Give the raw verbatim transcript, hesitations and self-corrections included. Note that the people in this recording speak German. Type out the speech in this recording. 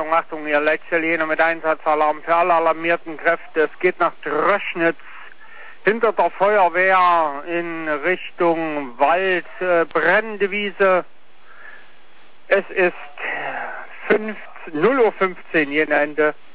Achtung, Achtung, ihr Leitzeliner mit Einsatzalarm für alle alarmierten Kräfte. Es geht nach Dröschnitz hinter der Feuerwehr in Richtung Wald, äh, brennende Wiese. Es ist null Uhr fünfzehn, jene Ende.